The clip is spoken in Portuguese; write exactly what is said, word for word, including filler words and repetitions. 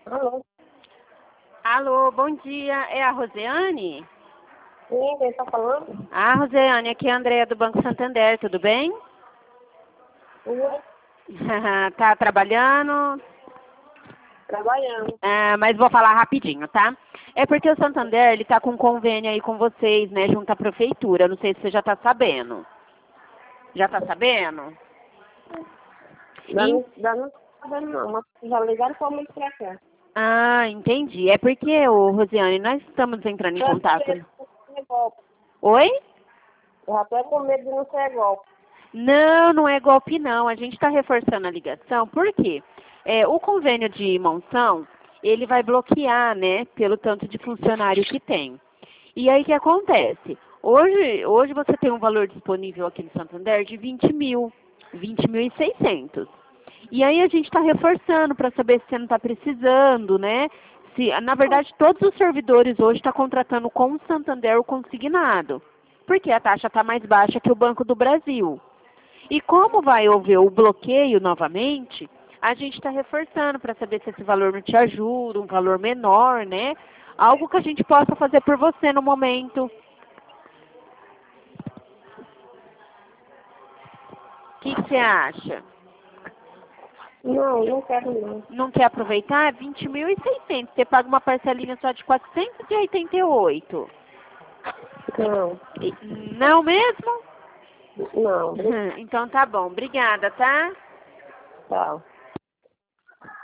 Alô? Alô, bom dia. É a Rosiane? Sim, quem tá falando? Ah, Rosiane, aqui é a Andrea do Banco Santander, tudo bem? Oi, Tá trabalhando? trabalhando. Ah, mas vou falar rapidinho, tá? É porque o Santander, ele tá com um convênio aí com vocês, né, junto à prefeitura. Não sei se você já tá sabendo. Já tá sabendo? Dá E- não, dá não tá sabendo não, mas já ligaram pra mim pra cá. Ah, entendi. É porque, ô, Rosiane, nós estamos entrando em Já tô contato. medo de não ser golpe. Oi? Já tô com medo de não ser golpe. Não, não é golpe não. A gente está reforçando a ligação. Por quê? É, o convênio de monção, ele vai bloquear, né, pelo tanto de funcionário que tem. E aí o que acontece? Hoje, hoje você tem um valor disponível aqui no Santander de vinte mil, vinte mil e seiscentos. E aí a gente está reforçando para saber se você não está precisando, né? Se, na verdade, todos os servidores hoje estão contratando com o Santander o consignado, porque a taxa está mais baixa que o Banco do Brasil. E como vai haver o bloqueio novamente, a gente está reforçando para saber se esse valor não te ajuda, um valor menor, né? Algo que a gente possa fazer por você no momento. O que que você acha? Não, não quero não. Não quer aproveitar? vinte mil e seiscentos. Você paga uma parcelinha só de quatrocentos e oitenta e oito. Não, E- Não mesmo? não, Então tá bom. Obrigada, tá? tchau.